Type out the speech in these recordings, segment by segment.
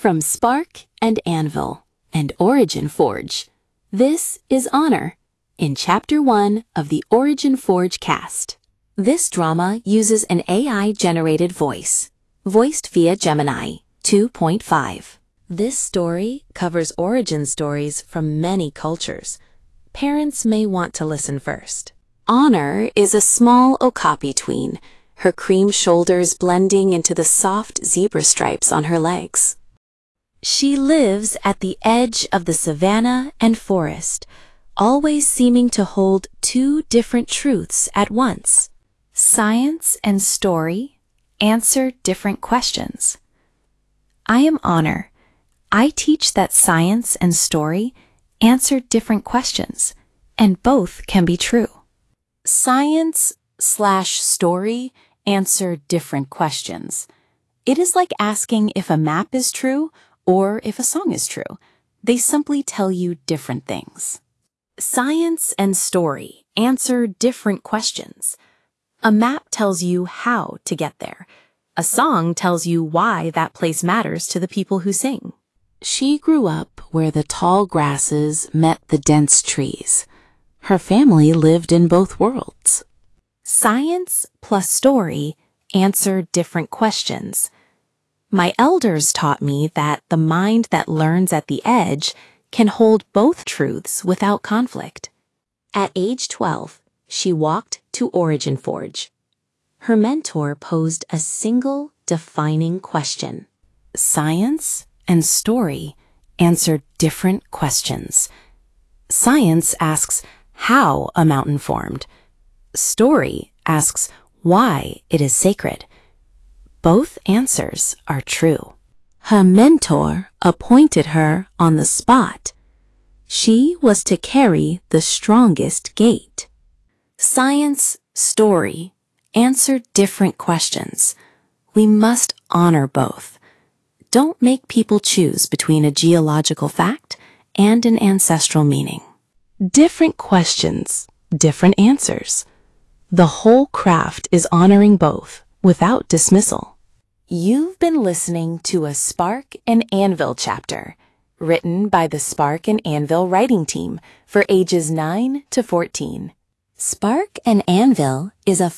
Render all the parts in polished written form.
From Spark and Anvil and Origin Forge, this is Honor in Chapter 1 of the Origin Forge cast. This drama uses an AI-generated voice, voiced via Gemini 2.5. This story covers origin stories from many cultures. Parents may want to listen first. Honor is a small okapi tween, her cream shoulders blending into the soft zebra stripes on her legs. She lives at the edge of the savannah and forest, always seeming to hold two different truths at once. Science and story answer different questions. I am Honor. I teach that science and story answer different questions, and both can be true. Science/story answer different questions. It is like asking if a map is true or if a song is true. They simply tell you different things. Science and story answer different questions. A map tells you how to get there. A song tells you why that place matters to the people who sing. She grew up where the tall grasses met the dense trees. Her family lived in both worlds. Science plus story answer different questions. My elders taught me that the mind that learns at the edge can hold both truths without conflict. At age 12, she walked to Origin Forge. Her mentor posed a single defining question. Science and story answer different questions. Science asks how a mountain formed. Story asks why it is sacred. Both answers are true. Her mentor appointed her on the spot. She was to carry the strongest gate. Science, story answer different questions. We must honor both. Don't make people choose between a geological fact and an ancestral meaning. Different questions, different answers. The whole craft is honoring both without dismissal. You've been listening to a Spark and Anvil chapter, written by the Spark and Anvil writing team for ages 9 to 14. Spark and Anvil is a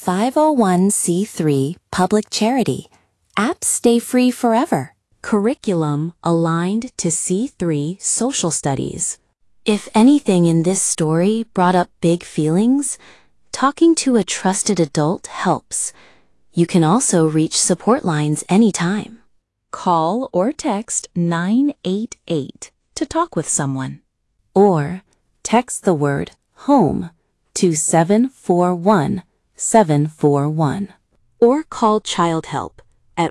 501c3 public charity. Apps stay free forever. Curriculum aligned to C3 social studies. If anything in this story brought up big feelings, talking to a trusted adult helps. You can also reach support lines anytime. Call or text 988 to talk with someone. Or text the word HOME to 741-741. Or call Child Help at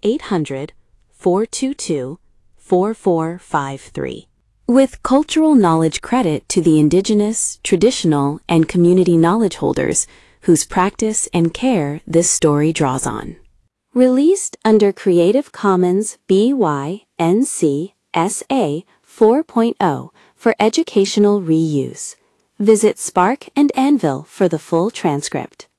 1-800-422-4453. With cultural knowledge credit to the Indigenous, traditional, and community knowledge holders whose practice and care this story draws on. Released under Creative Commons BY-NC SA 4.0 for educational reuse. Visit Spark and Anvil for the full transcript.